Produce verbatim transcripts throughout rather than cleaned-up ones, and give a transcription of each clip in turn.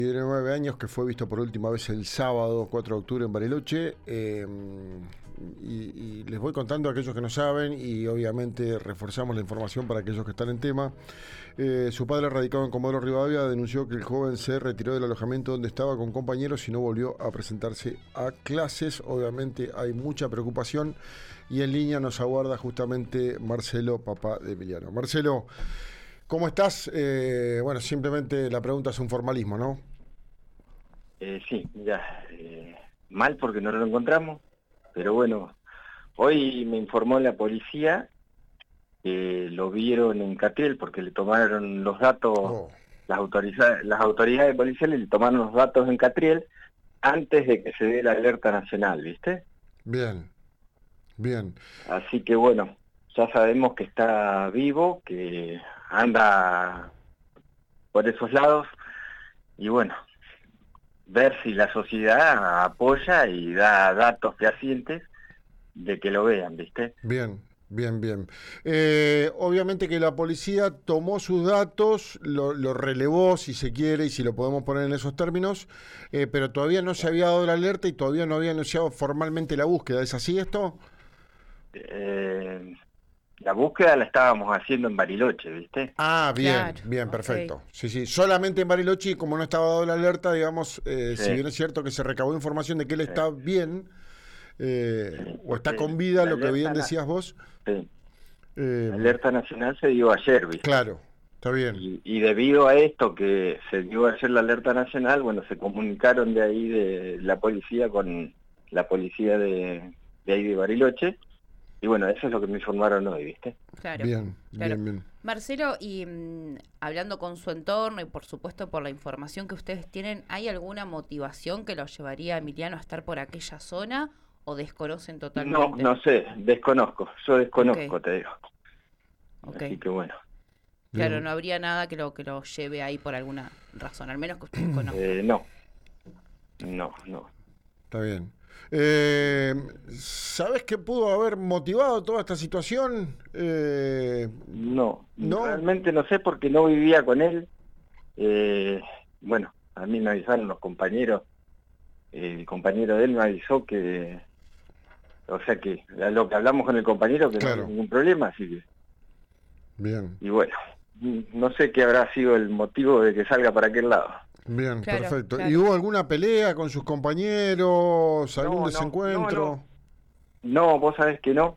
De nueve años, que fue visto por última vez el sábado cuatro de octubre en Bariloche. Eh, y, y les voy contando a aquellos que no saben, y obviamente reforzamos la información para aquellos que están en tema. Eh, su padre, radicado en Comodoro Rivadavia, denunció que el joven se retiró del alojamiento donde estaba con compañeros y no volvió a presentarse a clases. Obviamente hay mucha preocupación, y en línea nos aguarda justamente Marcelo, papá de Emiliano. Marcelo, ¿cómo estás? Eh, bueno, simplemente la pregunta es un formalismo, ¿no? Eh, sí, ya, eh, mal porque no lo encontramos, pero bueno, hoy me informó la policía que lo vieron en Catriel porque le tomaron los datos, Oh, las, autoriza las autoridades policiales le tomaron los datos en Catriel antes de que se dé la alerta nacional, ¿viste? bien, bien. Así que bueno, ya sabemos que está vivo, que anda por esos lados, y bueno, ver si la sociedad apoya y da datos fehacientes de que lo vean, ¿viste? Bien, bien, bien. Eh, obviamente que la policía tomó sus datos, lo, lo relevó, si se quiere, y si lo podemos poner en esos términos, eh, pero todavía no se había dado la alerta y todavía no había anunciado formalmente la búsqueda. ¿Es así esto? Eh, la búsqueda la estábamos haciendo en Bariloche, ¿viste? Ah, bien, Claro, bien, ok. perfecto. Sí, sí, solamente en Bariloche, y como no estaba dado la alerta, digamos, eh, Sí, si bien es cierto que se recabó información de que él sí, está bien, eh, sí, o está porque con vida, la lo que bien alerta, na- decías vos, sí, eh, la alerta nacional se dio ayer, ¿viste? claro, está bien. Y, y debido a esto que se dio ayer la alerta nacional, bueno, se comunicaron de ahí de la policía con la policía de, de ahí de Bariloche, y bueno, eso es lo que me informaron hoy, ¿viste? Claro, Bien, claro. bien, bien. Marcelo, y mm, hablando con su entorno y por supuesto por la información que ustedes tienen, ¿hay alguna motivación que lo llevaría a Emiliano a estar por aquella zona o desconocen No, totalmente? no sé, desconozco, yo Ok, desconozco, te digo. ok. Así que bueno, Claro, Bien. no habría nada que lo que lo lleve ahí por alguna razón, al menos que ustedes conozcan. eh, no, no, no. Está bien. Eh, ¿Sabes qué pudo haber motivado toda esta situación? Eh, No, ¿no? realmente no sé porque no vivía con él. Eh, bueno, a mí me avisaron los compañeros, eh, el compañero de él me avisó que, o sea que a lo que hablamos con el compañero que no había Claro. ningún problema, así que, Bien, y bueno, no sé qué habrá sido el motivo de que salga para aquel lado. bien, Claro, perfecto. ¿Y claro. hubo alguna pelea con sus compañeros? ¿Algún No, no, no, no, desencuentro? no, vos sabés que no.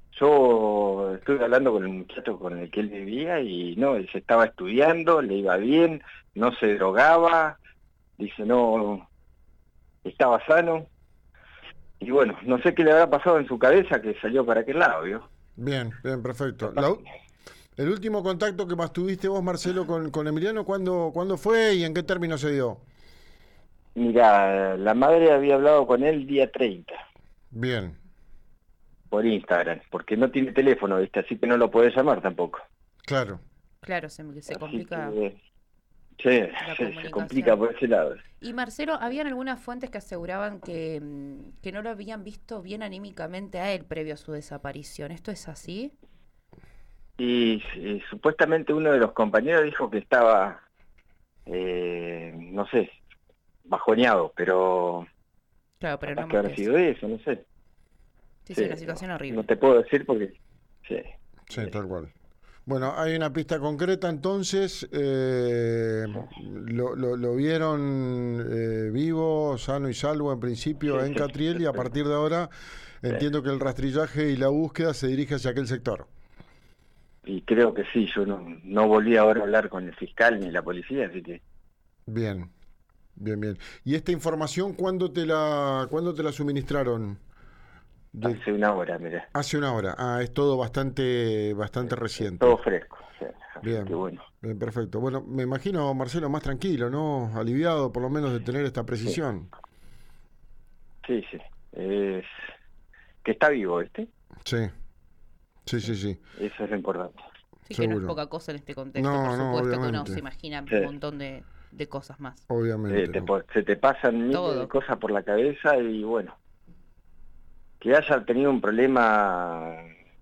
Yo estuve hablando con el muchacho con el que él vivía y no, él se estaba estudiando, le iba bien, no se drogaba, dice no, estaba sano. Y bueno, no sé qué le habrá pasado en su cabeza que salió para aquel lado, ¿vio? Bien, bien, perfecto. Capaz La u- que... el último contacto que más tuviste vos, Marcelo, con, con Emiliano, ¿cuándo, ¿cuándo fue y en qué término se dio? Mira, la madre había hablado con él día treinta Bien, por Instagram, porque no tiene teléfono, ¿viste? Así que no lo puede llamar tampoco. claro. Claro, se, se Así complica que, sí, la sí, se complica comunicación. por ese lado. Y Marcelo, habían algunas fuentes que aseguraban que, mm, que no lo habían visto bien anímicamente a él previo a su desaparición. ¿Esto es así? Y, y supuestamente uno de los compañeros dijo que estaba, eh, no sé, bajoneado, pero Claro, pero capaz no que más habrá que eso. sido eso, no sé. Sí, sí, Sí, una no, situación no horrible. te puedo decir porque... Sí, Sí, sí, tal cual. Bueno, hay una pista concreta entonces. eh, lo, lo- lo vieron eh, vivo, sano y salvo en principio sí, en sí, Catriel, y a partir de ahora sí. entiendo que el rastrillaje y la búsqueda se dirige hacia aquel sector. Y creo que sí, yo no, no volví ahora a hablar con el fiscal ni la policía, así que Bien, bien, bien. ¿Y esta información cuándo te la, cuándo te la suministraron? De, hace una hora, mirá, hace una hora. Ah, es todo bastante, bastante es todo reciente. fresco, sí, así que Bien, bueno, bien, perfecto. Bueno, me imagino, Marcelo, más tranquilo, ¿no? Aliviado por lo menos de tener esta sí, precisión. sí, sí, es que está vivo, ¿viste? Sí, sí, sí, Sí, sí, Eso es lo importante. sí que no es seguro. poca cosa en este contexto. Por No, no, supuesto que uno se obviamente, imagina Sí, un montón de, de cosas más. eh, obviamente, te ¿no? po- se te pasan miles de Todo. cosas por la cabeza y bueno, que haya tenido un problema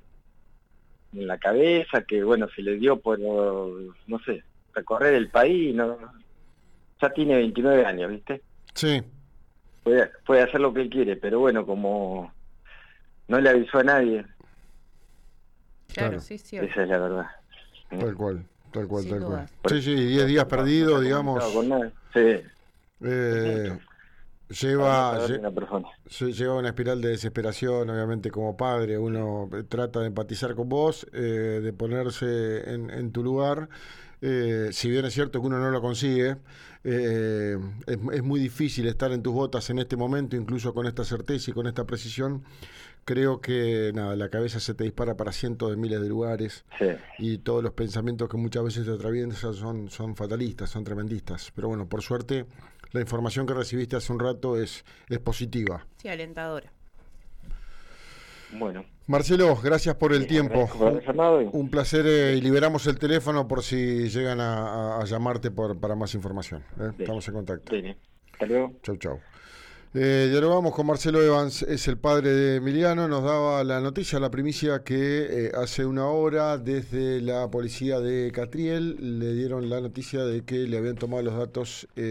en la cabeza, que bueno, se le dio por, no sé, recorrer el país, no, ya tiene veintinueve años, ¿viste? Sí. Puede, puede hacer lo que él quiere, pero bueno, como no le avisó a nadie. Claro, Claro. sí, sí. Esa es la verdad. Tal cual, tal cual, Sin tal duda. cual. Sí, sí, diez días perdidos, No se ha digamos. comunicado con nadie. Sí. Eh, Mucho. lleva, Para no perder lle- una persona. se- lleva una espiral de desesperación, obviamente como padre, uno eh, trata de empatizar con vos, eh, de ponerse en, en tu lugar. Eh, si bien es cierto que uno no lo consigue, eh, es, es muy difícil estar en tus botas en este momento, incluso con esta certeza y con esta precisión. Creo que nada, la cabeza se te dispara para cientos de miles de lugares Sí. y todos los pensamientos que muchas veces te atraviesan son, son fatalistas, son tremendistas. Pero bueno, por suerte, la información que recibiste hace un rato es, es positiva. Sí, alentadora. Bueno. Marcelo, gracias por el Sí, tiempo. agradezco por haber llamado y- Un placer eh, y liberamos el teléfono por si llegan a, a- a llamarte por, para más información. ¿eh? Sí. Estamos en contacto. Dele. Hasta luego. Chau, chau. Eh, dialogamos con Marcelo Evans, es el padre de Emiliano, nos daba la noticia, la primicia que eh, hace una hora desde la policía de Catriel le dieron la noticia de que le habían tomado los datos eh,